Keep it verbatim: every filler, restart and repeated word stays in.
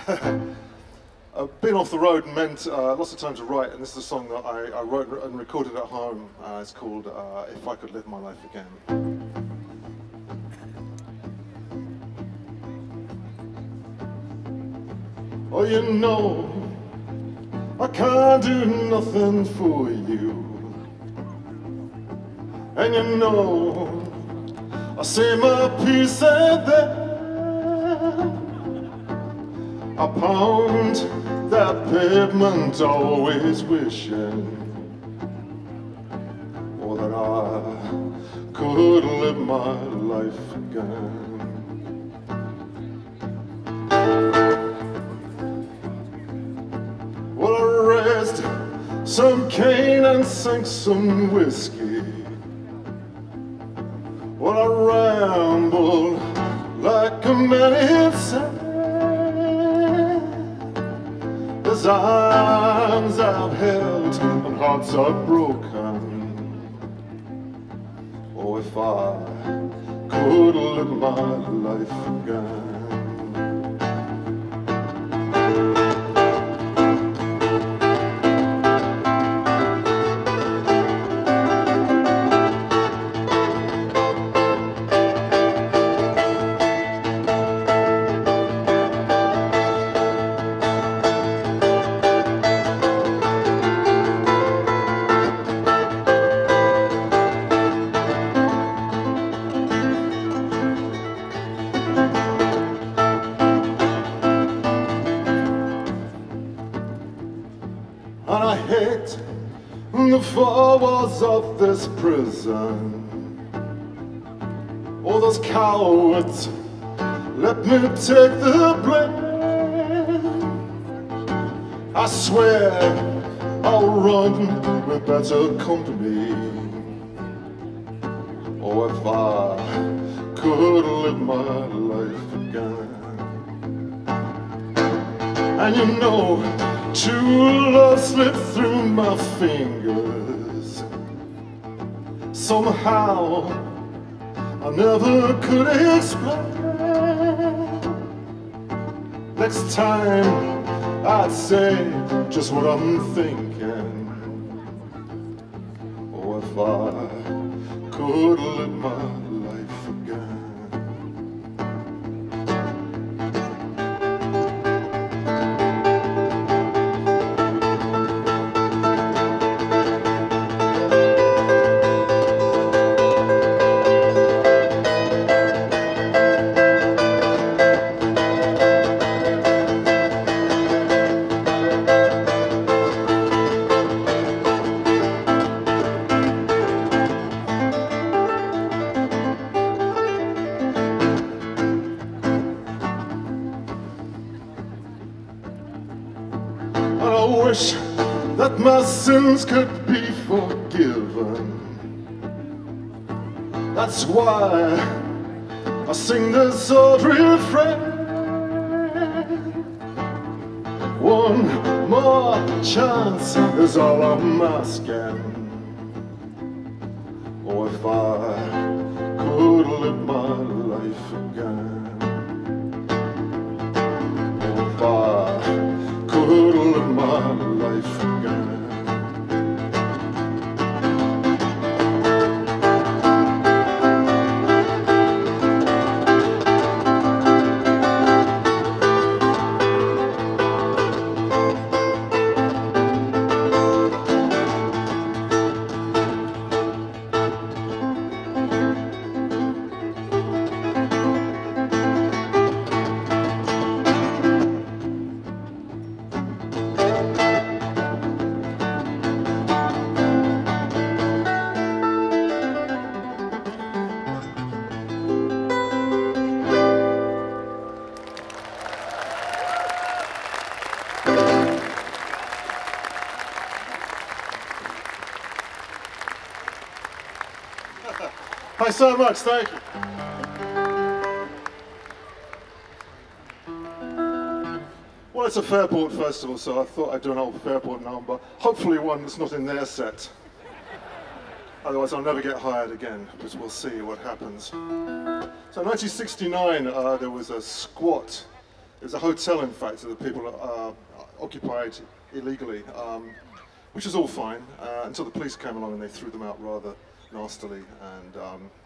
uh, being off the road meant uh, lots of time to write, and this is a song that I, I wrote and recorded at home. Uh, it's called uh, If I Could Live My Life Again. Oh, you know, I can't do nothing for you. And you know, I say my piece and then I pound that pavement, always wishing oh, that I could live my life again. Well, I raised some cane and sank some whiskey. Well, I rambled like a man inside. His arms I've held and hearts are broken. Oh, if I could live my life again. And I hate the four walls of this prison. All those cowards, let me take the blame. I swear I'll run with better company. Oh, if I could live my life again. And you know, true love slipped through my fingers. Somehow I never could explain. Next time I'd say just what I'm thinking. Oh, if I could live my life again. And I wish that my sins could be forgiven. That's why I sing this old refrain. One more chance is all I'm asking. Oh, if I could live my life again. Oh, if I could live my life again. Thanks so much, thank you. Well, it's a Fairport festival, so I thought I'd do an old Fairport number. Hopefully one that's not in their set. Otherwise I'll never get hired again, but we'll see what happens. So in nineteen sixty-nine, uh, there was a squat It was a hotel, in fact, that the people uh, occupied illegally, um, which is all fine uh, until the police came along and they threw them out rather nastily. And um,